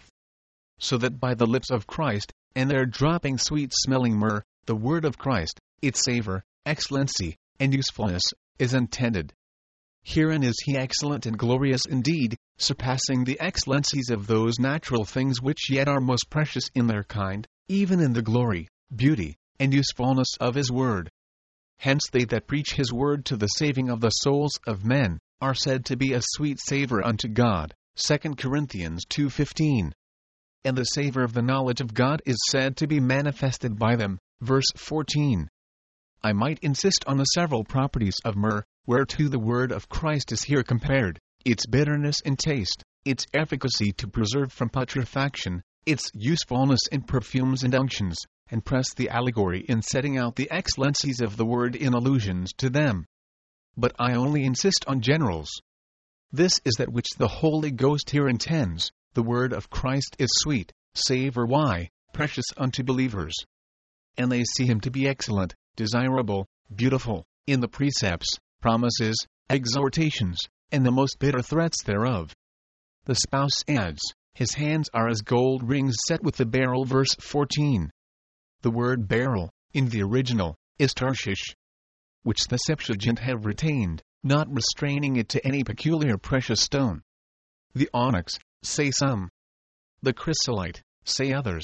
So that by the lips of Christ, and their dropping sweet-smelling myrrh, the word of Christ, its savor, excellency, and usefulness, is intended. Herein is he excellent and glorious indeed, surpassing the excellencies of those natural things which yet are most precious in their kind, even in the glory, beauty, and usefulness of his word. Hence they that preach his word to the saving of the souls of men, are said to be a sweet savor unto God, Second Corinthians two fifteen. And the savor of the knowledge of God is said to be manifested by them, verse fourteen. I might insist on the several properties of myrrh, whereto the word of Christ is here compared, its bitterness in taste, its efficacy to preserve from putrefaction, its usefulness in perfumes and unctions, and press the allegory in setting out the excellencies of the word in allusions to them. But I only insist on generals. This is that which the Holy Ghost here intends. The word of Christ is sweet, savor why, precious unto believers. And they see him to be excellent, desirable, beautiful, in the precepts, promises, exhortations, and the most bitter threats thereof. The spouse adds, his hands are as gold rings set with the beryl, verse fourteen. The word beryl, in the original, is Tarshish, which the Septuagint have retained, not restraining it to any peculiar precious stone. The onyx, say some. The chrysolite, say others.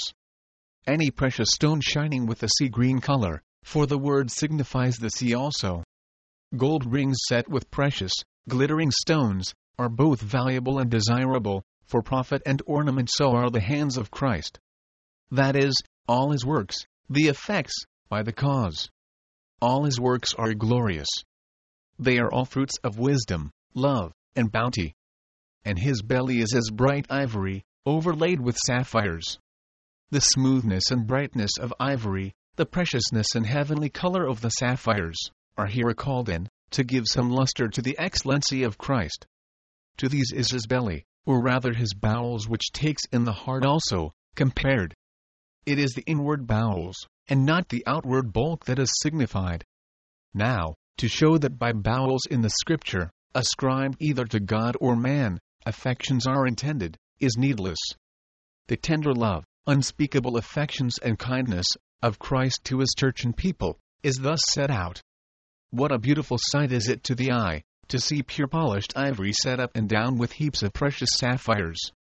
Any precious stone shining with a sea-green color, for the word signifies the sea also. Gold rings set with precious, glittering stones, are both valuable and desirable, for profit and ornament. So are the hands of Christ. That is, all his works, the effects, by the cause. All his works are glorious. They are all fruits of wisdom, love, and bounty. And his belly is as bright ivory, overlaid with sapphires. The smoothness and brightness of ivory, the preciousness and heavenly color of the sapphires, are here called in, to give some luster to the excellency of Christ. To these is his belly, or rather his bowels, which takes in the heart also, compared. It is the inward bowels, and not the outward bulk, that is signified. Now, to show that by bowels in the Scripture, ascribed either to God or man, affections are intended, is needless. The tender love, unspeakable affections and kindness, of Christ to his church and people, is thus set out. What a beautiful sight is it to the eye, to see pure polished ivory set up and down with heaps of precious sapphires.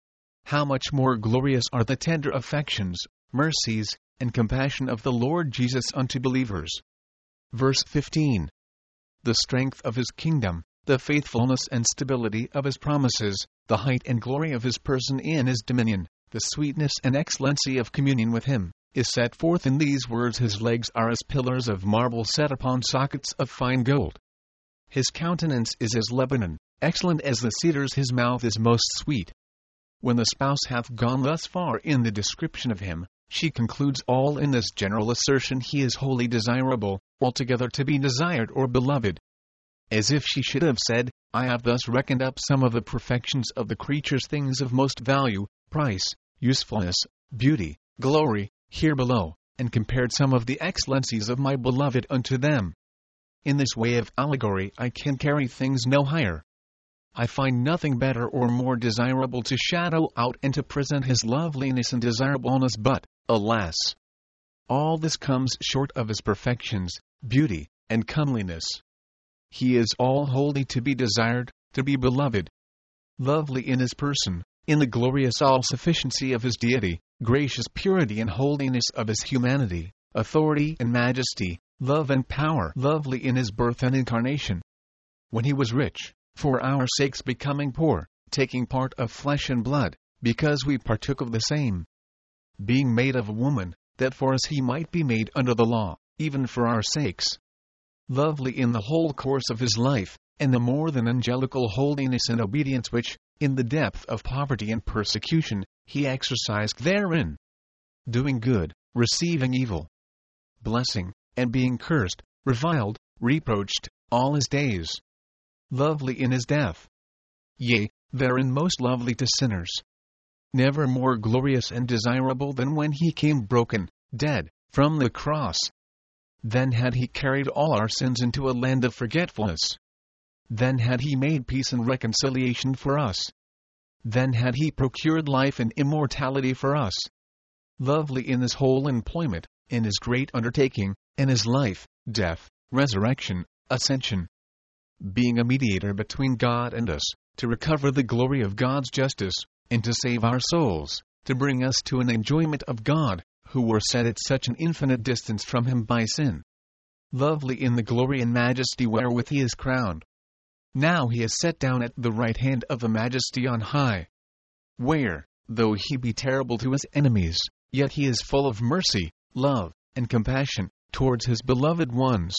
How much more glorious are the tender affections, mercies, and compassion of the Lord Jesus unto believers. Verse fifteen. The strength of his kingdom, the faithfulness and stability of his promises, the height and glory of his person in his dominion, the sweetness and excellency of communion with him, is set forth in these words. His legs are as pillars of marble set upon sockets of fine gold. His countenance is as Lebanon, excellent as the cedars. His mouth is most sweet. When the spouse hath gone thus far in the description of him, she concludes all in this general assertion: he is wholly desirable, altogether to be desired or beloved, as if she should have said, I have thus reckoned up some of the perfections of the creatures, things of most value, price, usefulness, beauty, glory, here below, and compared some of the excellencies of my beloved unto them. In this way of allegory I can carry things no higher. I find nothing better or more desirable to shadow out and to present his loveliness and desirableness, but, alas! all this comes short of his perfections, beauty, and comeliness. He is all wholly to be desired, to be beloved. Lovely in his person, in the glorious all-sufficiency of his deity, gracious purity and holiness of his humanity, authority and majesty, love and power, lovely in his birth and incarnation. When he was rich, for our sakes becoming poor, taking part of flesh and blood, because we partook of the same. Being made of a woman, that for us he might be made under the law, even for our sakes. Lovely in the whole course of his life, and the more than angelical holiness and obedience which, in the depth of poverty and persecution, he exercised therein. Doing good, receiving evil, blessing, and being cursed, reviled, reproached, all his days. Lovely in his death. Yea, therein most lovely to sinners. Never more glorious and desirable than when he came broken, dead, from the cross. Then had he carried all our sins into a land of forgetfulness. Then had he made peace and reconciliation for us. Then had he procured life and immortality for us. Lovely in his whole employment, in his great undertaking, in his life, death, resurrection, ascension. Being a mediator between God and us, to recover the glory of God's justice, and to save our souls, to bring us to an enjoyment of God, who were set at such an infinite distance from him by sin. Lovely in the glory and majesty wherewith he is crowned. Now he is set down at the right hand of the majesty on high, where, though he be terrible to his enemies, yet he is full of mercy, love, and compassion, towards his beloved ones.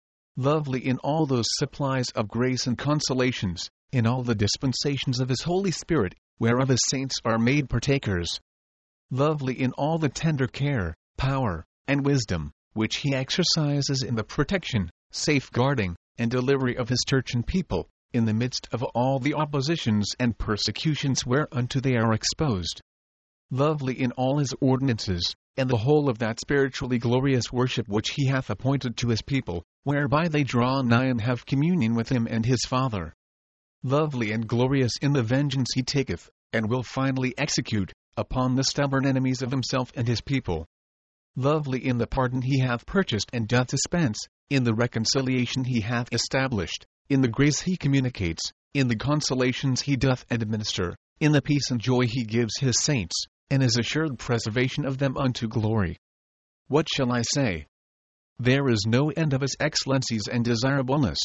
Lovely in all those supplies of grace and consolations, in all the dispensations of his Holy Spirit, whereof his saints are made partakers. Lovely in all the tender care, power, and wisdom, which he exercises in the protection, safeguarding, and delivery of his church and people, in the midst of all the oppositions and persecutions whereunto they are exposed. Lovely in all his ordinances, and the whole of that spiritually glorious worship which he hath appointed to his people, whereby they draw nigh and have communion with him and his Father. Lovely and glorious in the vengeance he taketh, and will finally execute, upon the stubborn enemies of himself and his people. Lovely in the pardon he hath purchased and doth dispense, in the reconciliation he hath established, in the grace he communicates, in the consolations he doth administer, in the peace and joy he gives his saints, and his assured preservation of them unto glory. What shall I say? There is no end of his excellencies and desirableness.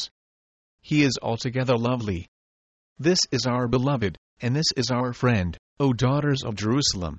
He is altogether lovely. This is our beloved, and this is our friend, O daughters of Jerusalem.